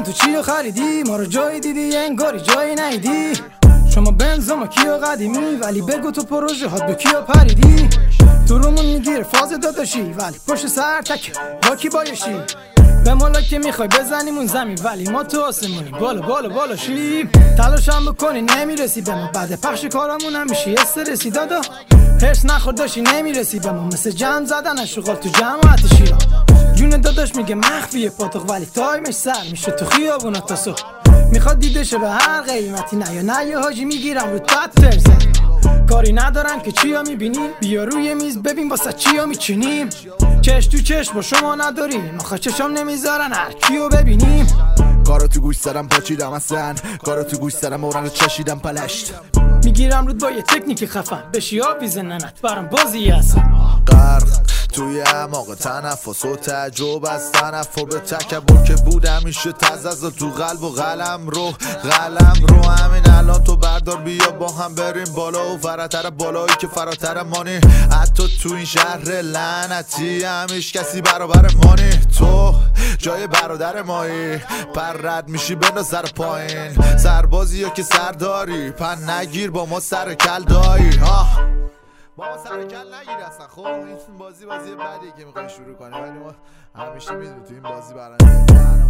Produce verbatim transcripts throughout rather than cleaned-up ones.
تو چی خریدی؟ ما رو جایی دیدی انگاری جایی نیدی. شما بنزا ما کیو قدیمی، ولی بگو تو پروژه هات به کیو پریدی. تو رومون میگیره فاز داداشی، ولی پشت سر تک با کی بایشی. به مولا که میخوای بزنیمون زمین، ولی ما تو آسمونی بالا بالا بالا شیم. تلاشم بکنی نمیرسی به ما، بعد پخش کارمون هم میشی استرسی. دادا هرس نخور داشی نمیرسی به ما، مثل جمع زدن شغال تو جماعت شیرا. جون داداش میگه مخفیه پاتوق، ولی تایمش سر میشه تو خیابونا تا صبح. میخواد دیده شه به هر قیمتی، نه یا نه یا حاجی میگیرم رو تات ترزن. کاری ندارم که چیا میبینیم، بیا روی میز ببین واسه چیا میچینیم. چش تو چش با شما نداریم، آخه چشام نمیذارن هر کیو ببینیم. کارو تو گوش سرم پاچیدم اصلا، کارو تو گوش سرم اورن رو چشیدم پلشت. میگیرم رود با یه تکنیک خفن، بشی آبیز ننت برام بازی هستن. غرق توی اعماق تنفس و تعجب از تنفر به تکبر که بود همیشه تزز تو قلب و قلم رو قلم رو. همین الان تو بردار بیا با هم بریم بالا و فراتر بالایی که فراتر مانی. حتی تو این شهر لعنتی همیش کسی برابر مانی. تو جای برادر مایی، پر رد میشی بنداز سر پایین. سربازی یا که سرداری پن نگیر با ما سر کل دایی. آه با ما سر کل نگیر اصلا. خب این بازی بازی بدیه که میخوای شروع کنی، ولی ما همیشه میدونی تو این بازی برنده.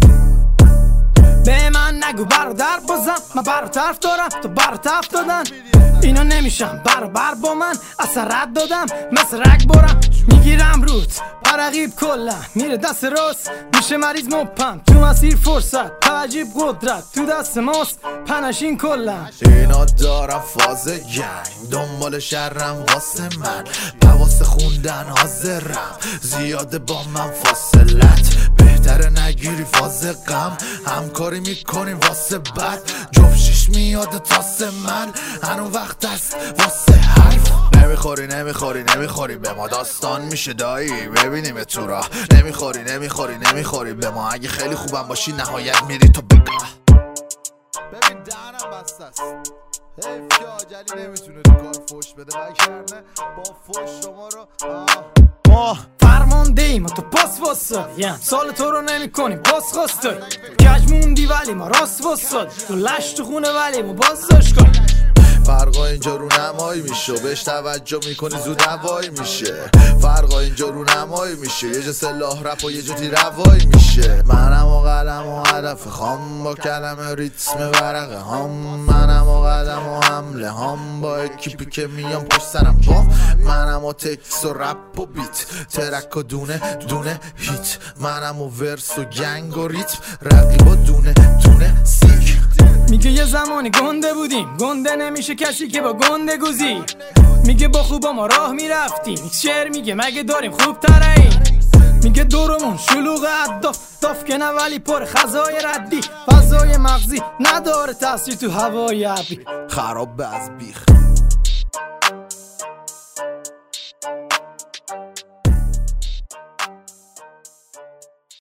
به من نگو برادر بازم، من برا طرف دارم تو برا طرف دادن. اینا نمیشم برابر با من، اصلا رد دادم مثل رگ برم. میگیرم روت پرقیب کلا میره دست راست، میشه مریض مپم تو مسیر فرصت. تعجیب قدرت تو دست ماست پنشین کلا. اینا دارم فاز گنگ دنبال شرم واسه من، پواس خوندن حاضرم زیاده با من فاصلت. بهتره نگیری فاز غم، همکاری میکنیم واسه بد. جفشیش میاد تاسه من، هنو وقت است واسه حرف. نمیخوری نمیخوری نمیخوری به ما، داستان میشه دایی ببینیم تو راه. نمیخوری نمیخوری نمیخوری به ما، اگه خیلی خوبم باشی نهایت میری تو بگاه. ببین دهنم بسته است، حیف که آجلی نمیتونه تو کار فوش بده، وگرنه با فوش شما رو آه. ما فرمانده ایم و تو پاس واسدی، سال تو رو نمی کنیم باز خواستایی. کج موندی ولی ما راست واسدی، تو لش تو خونه ولی ما باز داشت کنیم. فرقا اینجا رو نمایی میشه، بهش توجه میکنی زود هوایی میشه. فرقا اینجا رو نمایی میشه، یه جا سلاح رپ و یه جا تیر هوایی میشه. منم و قلم و هدف خام با کلمه ریتم ورقه هم. منم و قدم و حمله هم با اکیپی که میام پشت سرم با. منم و تکس و رپ و بیت، ترک و دونه دونه هیت. منم و ورس و گنگ و ریتم، رقیب و دونه دونه سیک. میگه یه زمانی گنده بودیم، گنده نمیشه کسی که با گنده گوزی. میگه با خوبا ما راه میرفتیم، ایکس شعر میگه مگه داریم خوب تره این. میگه دورمون شلوغ اهداف داف که نه ولی پر خزای ردی. فضای مغزی نداره تاثیر تو هوای ابری، خراب از بیخ.